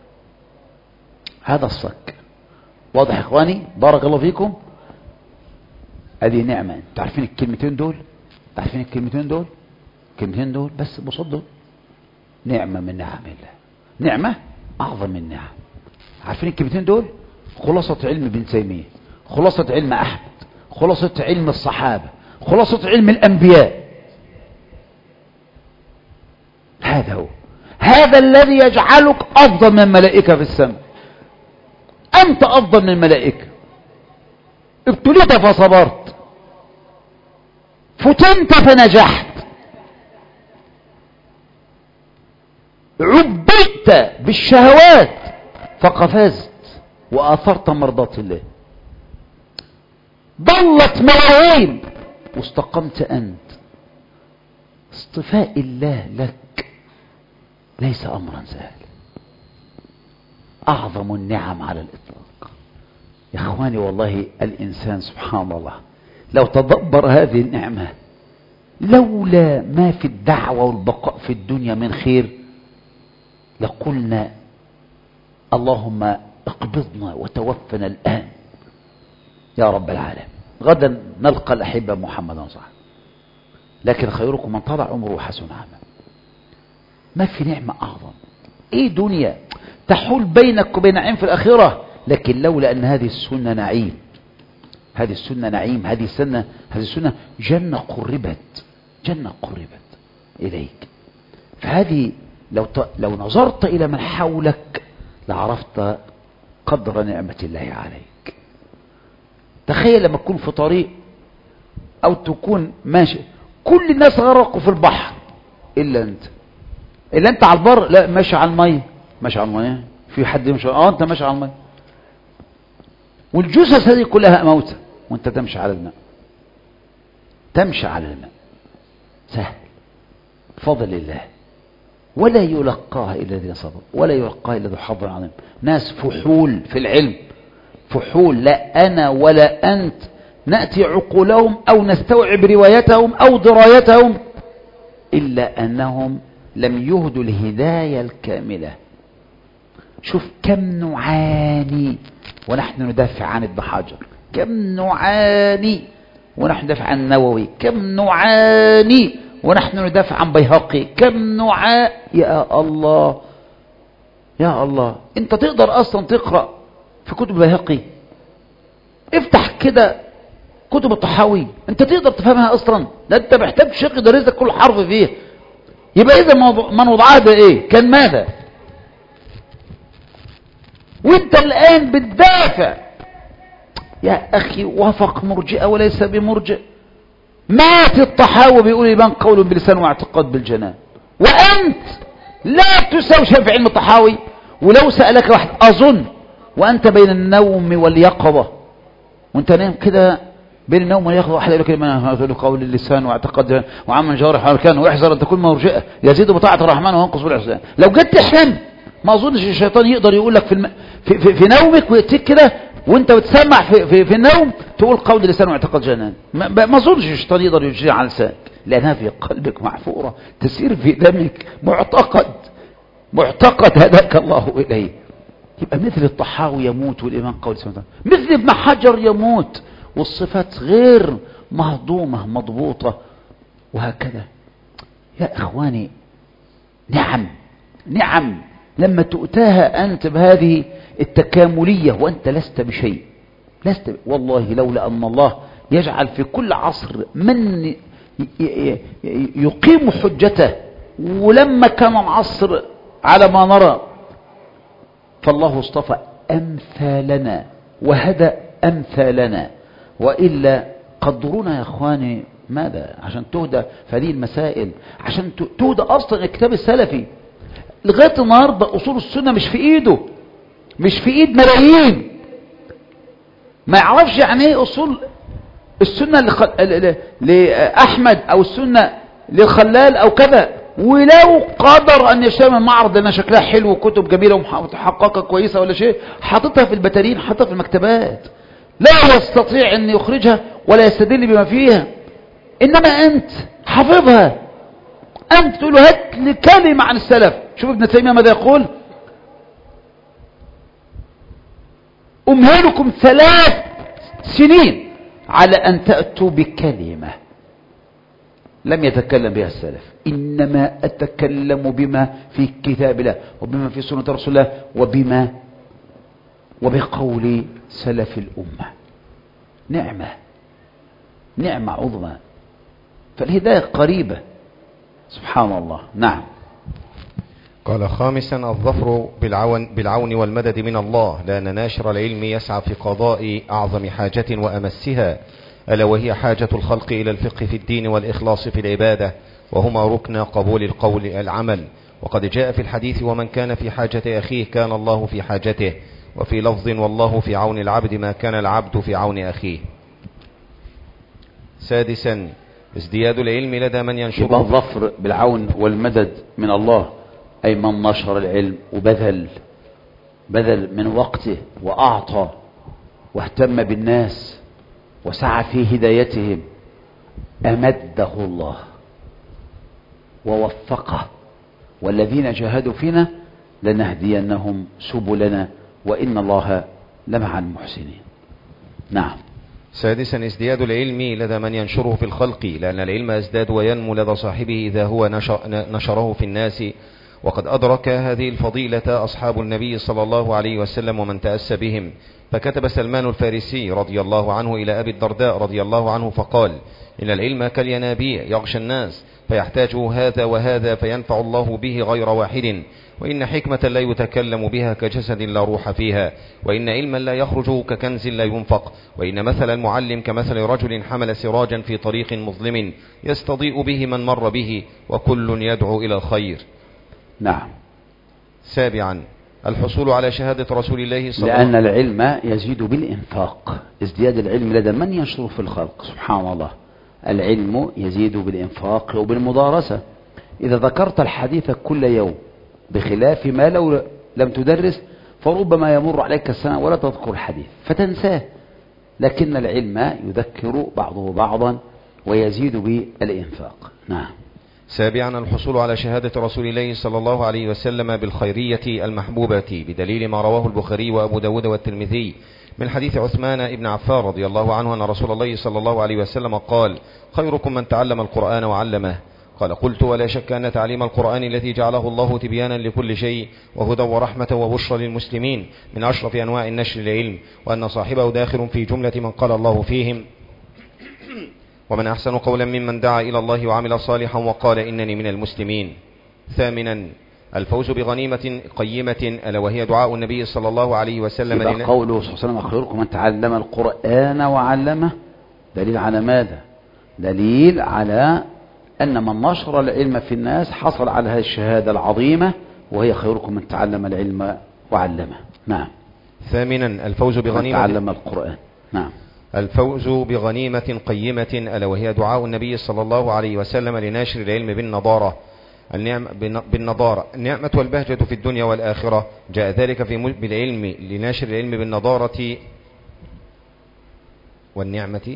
هذا الصك واضح يا إخواني؟ بارك الله فيكم. هذه نعمة. تعرفين الكلمتين دول؟ تعرفين الكلمتين دول؟ الكلمتين دول بس بصدق نعمة من نعم الله، نعمة أعظم من نعم. عارفين الكلمتين دول؟ خلاصة علم ابن تيمية، خلاصة علم أحمد، خلاصة علم الصحابة، خلاصة علم الأنبياء. هذا هو، هذا الذي يجعلك أفضل من الملائكة في السماء. أنت أفضل من الملائكة، ابتليت فصبرت، فتنت فنجحت، عبدت بالشهوات فقفزت وآثرت مرضاة الله، ضلت ملايين واستقمت أنت. اصطفاء الله لك ليس أمرا سهلا، أعظم النعم على الإطلاق. يا إخواني والله الإنسان سبحان الله لو تدبر هذه النعمة، لولا ما في الدعوة والبقاء في الدنيا من خير لقلنا اللهم اقبضنا وتوفنا الآن يا رب العالمين، غدا نلقى الأحبة محمدا صح. لكن خيركم من طال عمره وحسن عمله. ما في نعمة أعظم. إيه دنيا تحول بينك وبين نعيم في الآخرة، لكن لولا أن هذه السنة نعيم، هذه السنة نعيم، هذه السنة هذه السنة جنة قربت، جنة قربت إليك. فهذه لو لو نظرت إلى من حولك لعرفت قدر نعمة الله عليك. تخيل لما تكون في طريق أو تكون ماشي كل الناس غرقوا في البحر إلا أنت، إلا أنت على البر، لا ماشي على المية، ماشي على المية، في حد يمشي اه أنت ماشي على المية، والجثث هذه كلها موتى وأنت تمشي على الماء، تمشي على الماء سهل فضل الله، ولا يلقاها إلا الذين صبروا ولا يلقاها إلا ذو حظ عظيم. ناس فحول في العلم، فحول، لا أنا ولا أنت نأتي عقولهم أو نستوعب روايتهم أو درايتهم إلا أنهم لم يهدوا الهداية الكاملة. شوف كم نعاني ونحن ندافع عن ابن حجر، كم نعاني ونحن ندافع عن النووي، كم نعاني ونحن ندافع عن بيهقي، كم نعاني. يا الله يا الله، انت تقدر اصلا تقرأ في كتب بيهقي؟ افتح كده كتب الطحاوي، انت تقدر تفهمها اصلا؟ ده انت محتاج شيخ يدرسك كل حرف فيه. يبقى اذا من وضعها ده ايه؟ كان ماذا؟ وانت الان بتدافع. يا اخي وافق مرجئه وليس بمرجئ. مات الطحاوي بيقول يبان قول بلسان واعتقاد بالجنان، وانت لا تساوي شيء في علم الطحاوي. ولو سألك واحد اظن وانت بين النوم واليقظة، وانت نايم كده بين النوم واليقظة، واحد يقول لك هذا قول اللسان واعتقاد وعمل جوارح اركان، واحذر ان تكون مرجئه يزيد بطاعة الرحمن وينقص بالعصيان. لو جيت تحلم ما اظنش الشيطان يقدر يقول لك في, الم... في, في, في نومك ويأتيك كده وانت بتسمع في, في, في النوم تقول قول اللسان واعتقاد جنان. ما, ما اظنش الشيطان يقدر يجري على لسانك، لانها في قلبك محفورة تسير في دمك، معتقد معتقد هداك الله اليه. يبقى مثل الطحاوي يموت والإمام قول سبحانه، مثل ابن حجر يموت والصفات غير مهضومة مضبوطة، وهكذا. يا إخواني نعم نعم لما تؤتاها أنت بهذه التكاملية وأنت لست بشيء، لست ب... والله لولا أن الله يجعل في كل عصر من يقيم حجته ولما كان العصر على ما نرى فالله اصطفى أمثالنا وهدى أمثالنا، وإلا قدرونا يا إخواني ماذا عشان تهدى في هذه المسائل، عشان تهدى أصلا الكتاب السلفي. لغاية النهاردة أصول السنة مش في إيده، مش في إيد ملايين، ما يعرفش يعني إيه أصول السنة لأحمد أو السنة للخلال أو كذا، ولو قدر أن يشتري من معرض لأنها شكلها حلو وكتب جميلة ومحققة كويسة ولا شيء، حاططها في البتارين، حاططها في المكتبات، لا يستطيع أن يخرجها ولا يستدل بما فيها. إنما أنت حافظها، أنت تقول له هات لي كلمة عن السلف. شوف ابن تيمية ماذا يقول: أمهلكم ثلاث سنين على أن تأتوا بكلمة لم يتكلم بها السلف، إنما أتكلم بما في كتاب الله وبما في سنة رسول الله وبما وبقول سلف الأمة. نعمة نعمة عظمى، فالهداية قريبة سبحان الله. نعم. قال: خامسا الظفر بالعون, بالعون والمدد من الله، لأن ناشر العلم يسعى في قضاء أعظم حاجة وأمسها، ألا وهي حاجة الخلق إلى الفقه في الدين والإخلاص في العبادة، وهما ركن قبول القول العمل. وقد جاء في الحديث: ومن كان في حاجة أخيه كان الله في حاجته، وفي لفظ: والله في عون العبد ما كان العبد في عون أخيه. سادسا ازدياد العلم لدى من ينشره. يبقى الظفر بالعون والمدد من الله أي من نشر العلم وبذل بذل من وقته وأعطى واهتم بالناس وسعى في هدايتهم، أمده الله ووفقه، والذين جاهدوا فينا لنهدينهم سبلنا وإن الله لمع المحسنين. نعم. سادسا ازدياد العلم لدى من ينشره في الخلق، لأن العلم ازداد وينمو لدى صاحبه إذا هو نشره في الناس. وقد أدرك هذه الفضيلة أصحاب النبي صلى الله عليه وسلم ومن تأسى بهم، فكتب سلمان الفارسي رضي الله عنه إلى أبي الدرداء رضي الله عنه فقال: إن العلم كالينابيع يغشى الناس فيحتاجه هذا وهذا فينفع الله به غير واحد، وإن حكمة لا يتكلم بها كجسد لا روح فيها، وإن علما لا يخرج ككنز لا ينفق، وإن مثل المعلم كمثل رجل حمل سراجا في طريق مظلم يستضيء به من مر به، وكل يدعو إلى الخير. نعم. سابعا الحصول على شهادة رسول الله صلى الله عليه وسلم، لأن العلم يزيد بالإنفاق، ازدياد العلم لدى من ينشره في الخلق. سبحان الله، العلم يزيد بالإنفاق وبالمدارسة. إذا ذكرت الحديث كل يوم بخلاف ما لو لم تدرس فربما يمر عليك السنة ولا تذكر الحديث فتنساه، لكن العلم يذكر بعضه بعضا ويزيد بالإنفاق. نعم. سابعا الحصول على شهادة رسول الله صلى الله عليه وسلم بالخيرية المحبوبة، بدليل ما رواه البخاري وأبو داود والترمذي من حديث عثمان بن عفان رضي الله عنه أن رسول الله صلى الله عليه وسلم قال: خيركم من تعلم القرآن وعلمه. قال: قلت: ولا شك أن تعليم القرآن الذي جعله الله تبيانا لكل شيء وهدى ورحمة وبشرى للمسلمين من أشرف أنواع النشر العلم، وأن صاحبه داخل في جملة من قال الله فيهم: ومن أحسن قولا ممن دعا إلى الله وعمل صالحا وقال إنني من المسلمين. ثامنا الفوز بغنيمة قيمة، ألا وهي دعاء النبي صلى الله عليه وسلم. يبقى قوله صلى الله عليه وسلم: خيركم من تعلم القرآن وعلمه، دليل على ماذا؟ دليل على أن من نشر العلم في الناس حصل على هذه الشهادة العظيمة، وهي خيركم من تعلم العلم وعلمه. نعم. ثامنا الفوز بغنيمة تعلم القرآن. نعم. الفوز بغنيمة قيمة، ألا وهي دعاء النبي صلى الله عليه وسلم لناشر العلم بالنضارة النعم بالنضارة النعمة والبهجة في الدنيا والآخرة. جاء ذلك في بالعلم لناشر العلم بالنضارة والنعمة.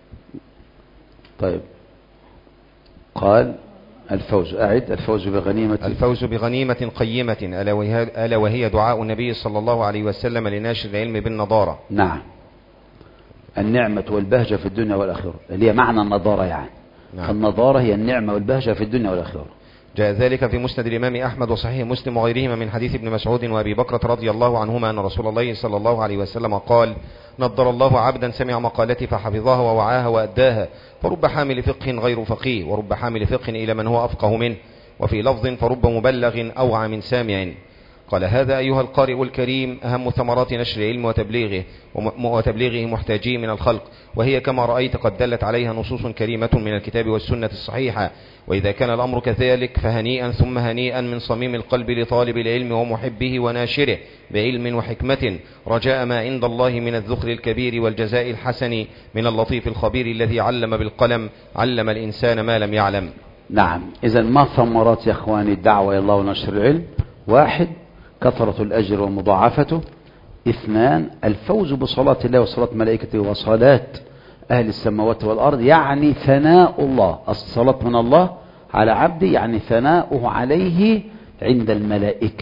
طيب، قال الفوز، أعد: الفوز بغنيمة الفوز بغنيمة قيمة، ألا وهي, ألا وهي دعاء النبي صلى الله عليه وسلم لناشر العلم بالنضارة. نعم. النعمة والبهجة في الدنيا والآخرة، اللي هي معنى النضارة يعني. نعم. فالنضارة هي النعمة والبهجة في الدنيا والآخرة. جاء ذلك في مسند الإمام أحمد وصحيح مسلم وغيرهما من حديث ابن مسعود وأبي بكرة رضي الله عنهما أن رسول الله صلى الله عليه وسلم قال: نضر الله عبدا سمع مقالتي فحفظها ووعاها وأداها، فرب حامل فقه غير فقيه، ورب حامل فقه إلى من هو أفقه منه. وفي لفظ فرب مبلغ أوعى من سامع. قال هذا أيها القارئ الكريم أهم ثمرات نشر العلم وتبليغه وتبليغه محتاجيه من الخلق، وهي كما رأيت قد دلت عليها نصوص كريمة من الكتاب والسنة الصحيحة. وإذا كان الأمر كذلك فهنيئا ثم هنيئا من صميم القلب لطالب العلم ومحبه وناشره بعلم وحكمة، رجاء ما عند الله من الذخر الكبير والجزاء الحسن من اللطيف الخبير الذي علم بالقلم علم الإنسان ما لم يعلم. نعم. إذا ما ثمرات يا أخواني الدعوة إلى الله ونشر العلم؟ واحد، كثرة الأجر ومضاعفته. اثنان، الفوز بصلاة الله وصلاة ملائكته وصلاة أهل السماوات والأرض، يعني ثناء الله. الصلاة من الله على عبده يعني ثناؤه عليه عند الملائكة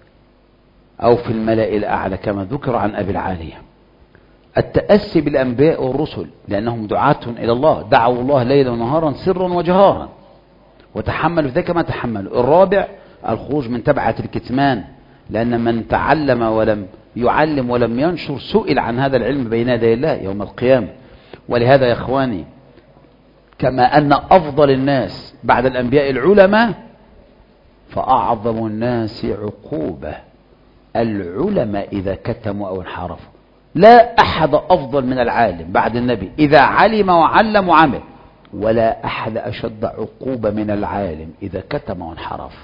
أو في الملأ الأعلى كما ذكر عن أبي العالية. التأسي بالأنبياء والرسل لأنهم دعاة إلى الله، دعوا الله ليلا ونهارا سرا وجهارا وتحملوا ذلك ما تحملوا. الرابع، الخروج من تبعة الكتمان، لأن من تعلم ولم يعلم ولم ينشر سئل عن هذا العلم بين يدي الله يوم القيامة. ولهذا يا إخواني كما أن أفضل الناس بعد الأنبياء العلماء، فأعظم الناس عقوبة العلماء إذا كتموا أو انحرفوا. لا أحد أفضل من العالم بعد النبي إذا علم وعلم وعمل، ولا أحد أشد عقوبة من العالم إذا كتم وانحرف.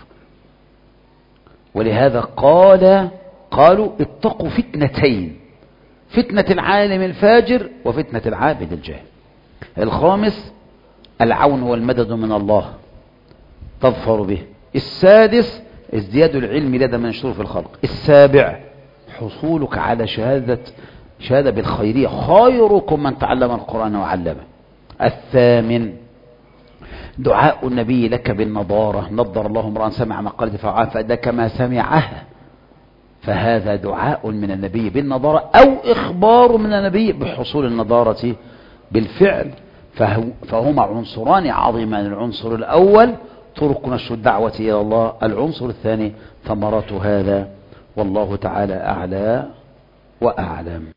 ولهذا قال قالوا اتقوا فتنتين، فتنة العالم الفاجر وفتنة العابد الجاهل. الخامس، العون والمدد من الله تظفر به. السادس، ازدياد العلم لدى من ينشره في الخلق. السابع، حصولك على شهادة شهادة بالخيرية، خيركم من تعلم القرآن وعلمه. الثامن، دعاء النبي لك بالنضارة، نضر الله امرأ سمع مقالة فوعاها فأدى كما سمعها، فهذا دعاء من النبي بالنضارة أو إخبار من النبي بحصول النضارة بالفعل. فهما عنصران عظيمان. العنصر الأول طرق نشر الدعوة إلى الله، العنصر الثاني ثمرات هذا، والله تعالى أعلى وأعلم.